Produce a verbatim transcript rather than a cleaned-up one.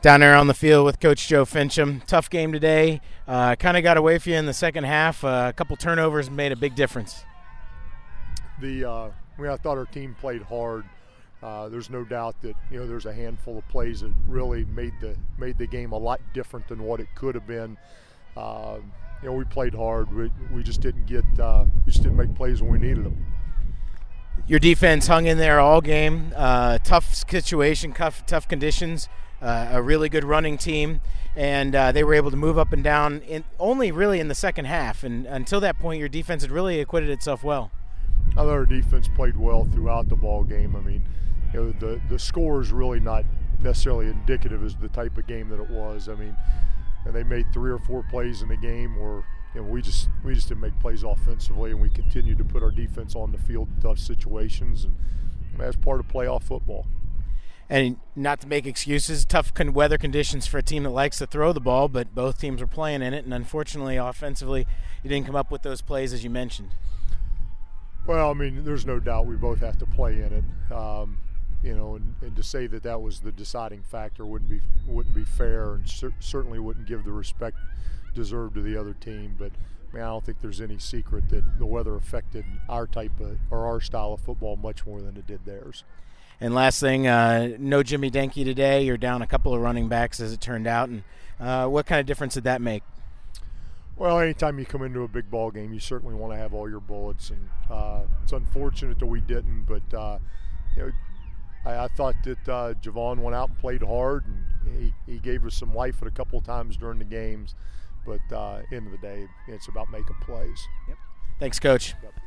Down there on the field with Coach Joe Fincham. Tough game today. Uh, kind of got away from you in the second half. Uh, a couple turnovers made a big difference. The uh, I, mean, I thought our team played hard. Uh, there's no doubt that you know there's a handful of plays that really made the made the game a lot different than what it could have been. Uh, you know, we played hard. We we just didn't get uh, we just didn't make plays when we needed them. Your defense hung in there all game. Uh, tough situation, tough tough conditions. Uh, a really good running team, and uh, they were able to move up and down in, only really in the second half. And until that point, your defense had really acquitted itself well. I thought our defense played well throughout the ball game. I mean, you know, the the score is really not necessarily indicative as the type of game that it was. I mean, and they made three or four plays in the game where you know we just we just didn't make plays offensively, and we continued to put our defense on the field in tough situations, and that's part of playoff football. And not to make excuses, tough con- weather conditions for a team that likes to throw the ball, but both teams were playing in it, and unfortunately, offensively, you didn't come up with those plays as you mentioned. Well, I mean, there's no doubt we both have to play in it, um, you know, and, and to say that that was the deciding factor wouldn't be wouldn't be fair, and cer- certainly wouldn't give the respect deserved to the other team. But I mean, I don't think there's any secret that the weather affected our type of or our style of football much more than it did theirs. And last thing, uh, no Jimmy Denke today. You're down a couple of running backs, as it turned out. And uh, what kind of difference did that make? Well, anytime you come into a big ball game, you certainly want to have all your bullets. And uh, it's unfortunate that we didn't, but uh, you know, I, I thought that uh, Javon went out and played hard, and he, he gave us some life at a couple of times during the games. But uh, end of the day, it's about making plays. Yep. Thanks, Coach. Yep.